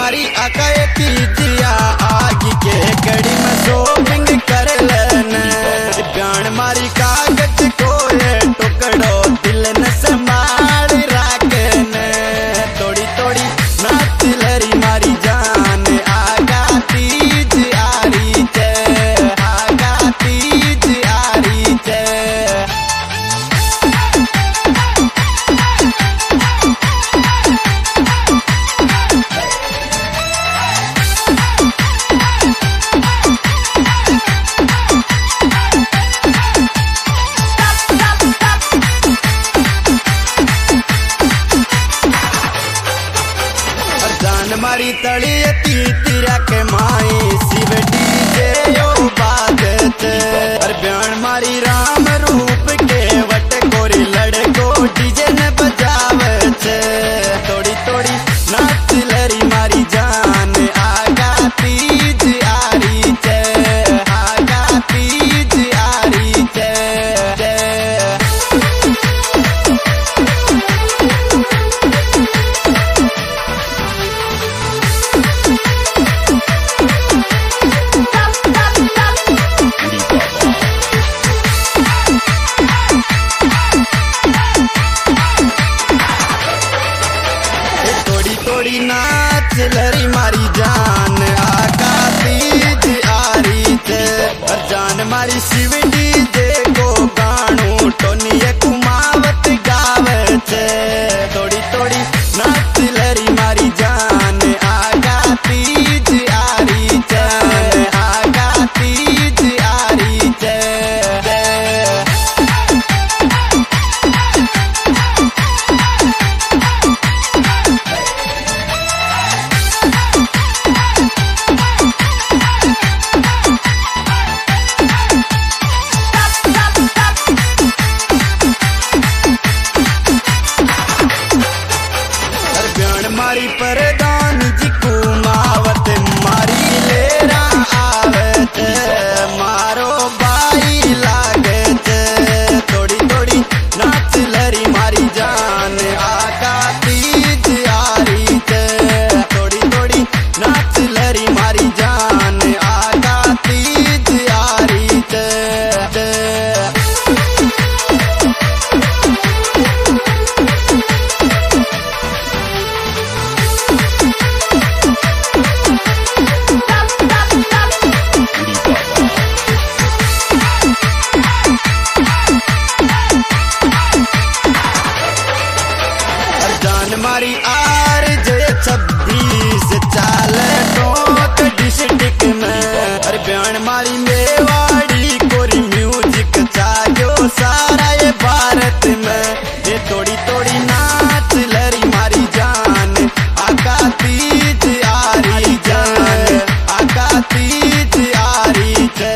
मारी आकाए तीजिया आगी के कड़ी में शॉपिंग कर लेने ब्याण मारी कागज को ये टुकड़ो दिल न संभाल राखने थोड़ी थोड़ी नाच लरी मारी जान आगा तीज आरी चे आगा तीज आरी चे। मारी तड़ी तीतिरा के माई शिव डीजे यो बाजत और ब्याण मारी राम रूप के वट गोरी लड़को डीजे ने बजावत थोड़ी थोड़ी नाच लरी मारी जान आगा तीज आरी चे आगा तीज आरी चे। थोड़ी नाच लरी मारी जान आका तीज आरी थे और जान मारी शिव डीजे को गाणू टोनिए कुमावत गावत थोड़ी थोड़ी नाच लरी मारी जान आका तीज आरी थे आका तीज आरी थे। मारी प्रधान जी कुमावत मारी लेरा आवत मारो बाई लागत थोड़ी थोड़ी नाच लरी मारी जान आका तीज आरी थे थोड़ी थोड़ी नाच लरी मारी जान आका तीज आरी थे। मारी आर जे 26 चाल टोक डिस्ट्रिक्ट में और ब्याण मारी मेवाड़ी कोरी म्यूजिक चायो सारा ये भारत में ये थोड़ी थोड़ी नाच लरी मारी जान आका तीज आरी जान आका तीज आरी थे।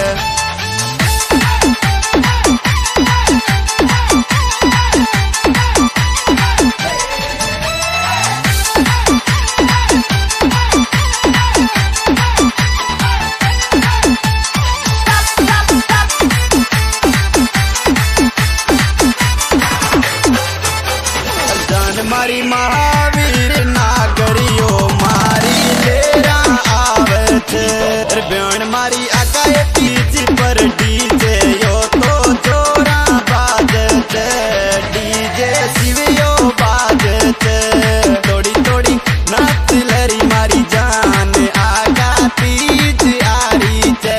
मारी महावीर नागरियो मारी लेरा आवत ब्याण मारी आकाए तीज पर डीजे यो तो जोरा बाजत डीजे शिव यो बाजत थोड़ी थोड़ी नाच लरी मारी जान आगा तीज आरी चे।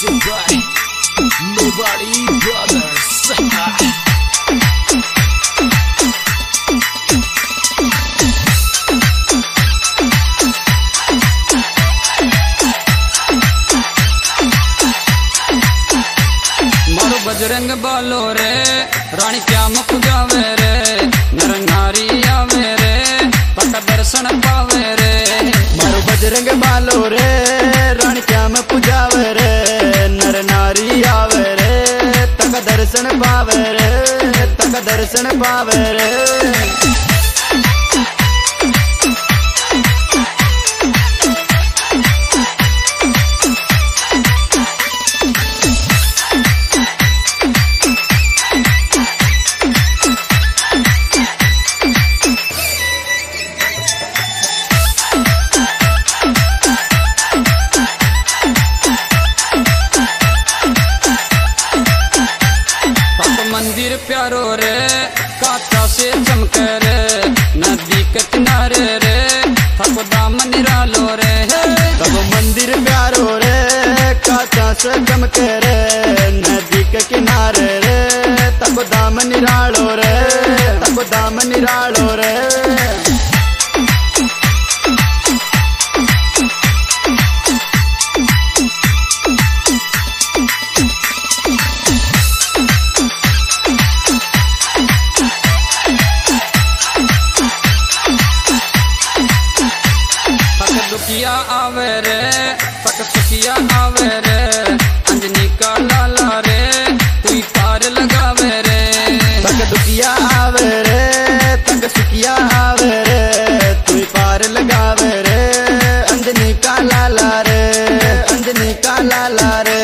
Music by Nobody Brothers. मारो बजरंग बालो रे रानी क्या मुख जावे रे नर नारी आवे रे पक्का दर्शन पावे रे। मारो बजरंग बालो रे रानी क्या में पुजावे रे नर नारी आवे रे तक दर्शन पावे रे तक दर्शन पावे रे। मंदिर प्यारो रे काचा से चमके रे नदी के किनारे रे थको दाम निरालो रे। तब मंदिर प्यारो रे काचा से चमके रे नदी के किनारे रे तब दाम निरालो रे तब दाम निरालो रे। दुखिया आवे रे तक सुखिया आवे रे अंजनी का लाला रे तू पार लगावे रे। तक दुखिया आवे रे तक सुखिया आवे रे तू पार लगावे रे अंजनी का लाला रे अंजनी का लाला रे।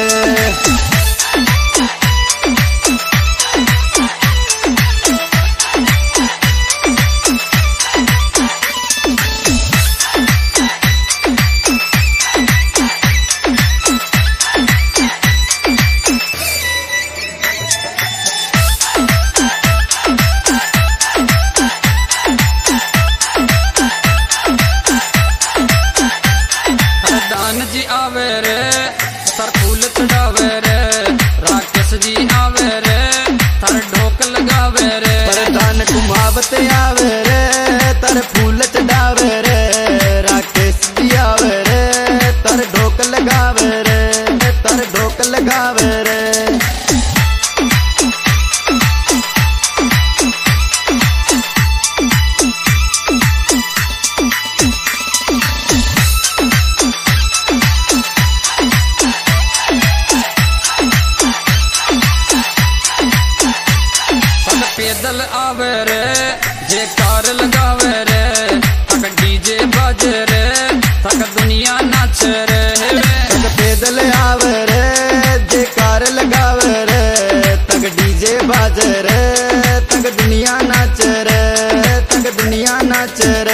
जी आवे रे सर फूल चढ़ावे रे राकेश जी आवे रे थर ढोक लगावे रे। प्रधान कुमावत आवे रे तर फूल चढ़ावे रे राकेश जी आवे रे तर ढोक लगावे रे तर ढोक लगावे रे। पैदल आवे रे जे कार लगावे रे तक डीजे बाजे रे तक दुनिया नाचे रे। तक पैदल आवे रे जे कार लगावे रे तक डीजे बाजे रे तक दुनिया नाचे रे तक दुनिया नाचे रे।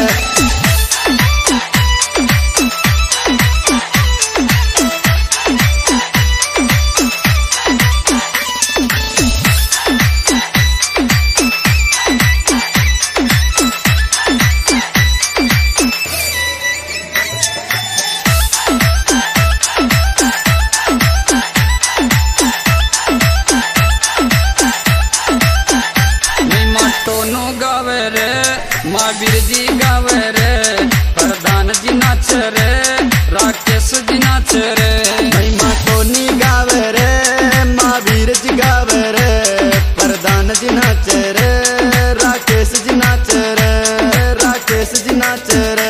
गावे रे महावीर जी गावे रे प्रधान जी नाच रे राकेश जी नाच रे। महिमा टोनी गावे रे महावीर जी गावे रे प्रधान जी नाच रे राकेश जी नाच रे राकेश जी नाच रे।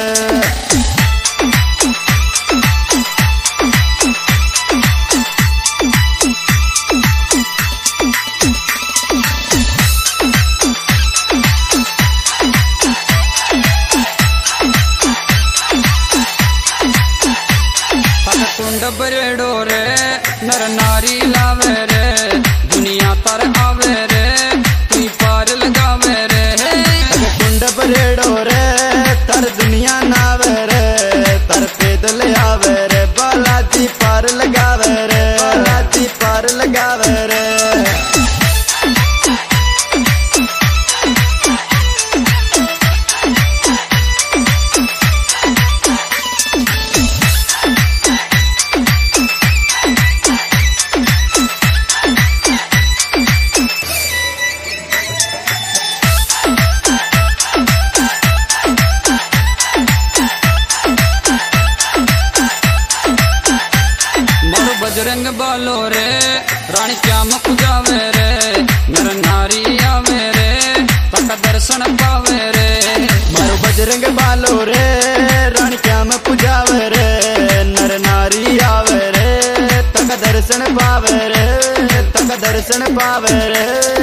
बजरंग बालो रे रानी क्या मुख जावे रे नर नारी आवे रे तक दर्शन पावे रे मारो बजरंग बालो रे रानी क्या में पुजावे रे नर नारी आवे रे तक दर्शन पावे रे तक दर्शन पावे रे।